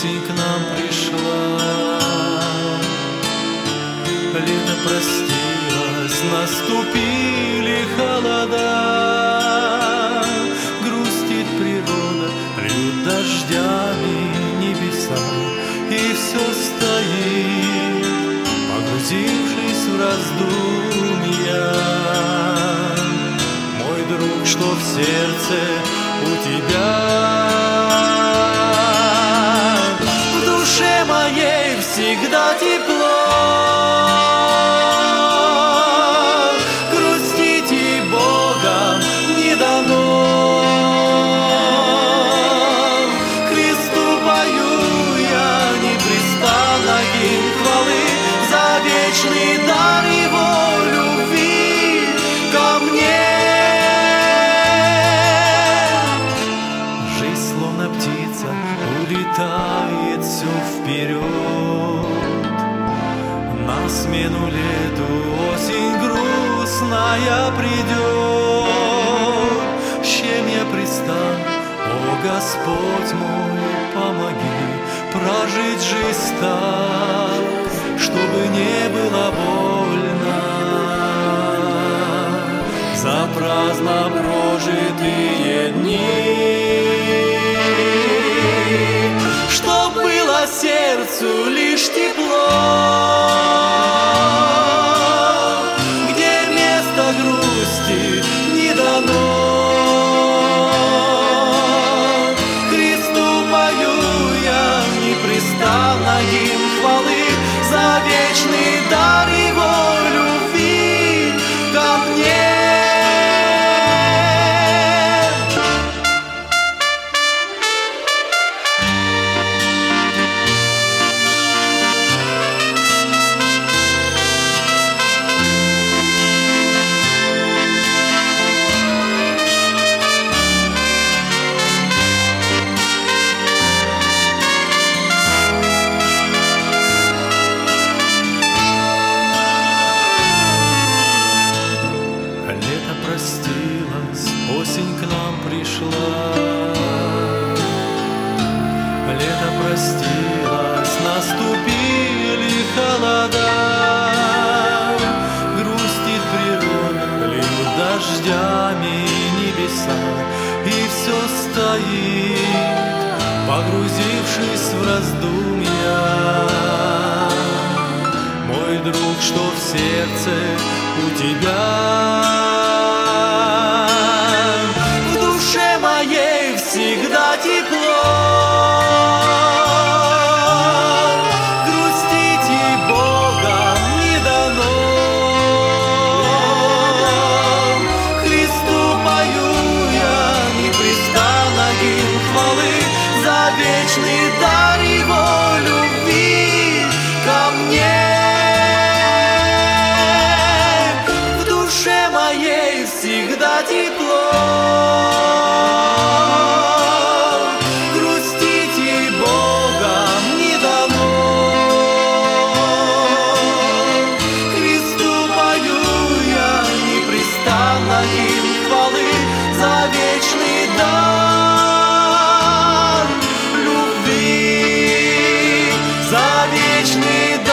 осень к нам пришла, лето простилось, наступили холода. Грустит природа, льют дождями небеса, и все стоит, погрузившись в раздумья. Мой друг, что в сердце у тебя? В душе моей всегда тепло. Грустить и Богом не дано. Христу пою я непрестанно гимн хвалы за вечный дар Его любви ко мне. Жизнь словно птица улетает все вперед. На смену лету осень грустная придет. С чем я пристану, о Господь мой, помоги прожить жизнь так, чтобы не было больно за праздно прожитые дни. Чтоб было сердцу лишь тепло, где место грусти не дано. Христу пою я непрестанно гимн хвалы за вечный дар Его любви ко мне. Простилась, осень к нам пришла. Лето простилось, наступили холода. Грустит природа, льют дождями небеса, и все стоит, погрузившись в раздумья. Мой друг, что в сердце у тебя? Всегда тепло. Грустить и Богом не дано. Христу пою я непрестанно гимн хвалы за вечный дар Его любви ко мне. В душе моей всегда тепло. Гимн хвалы за вечный дар любви, за вечный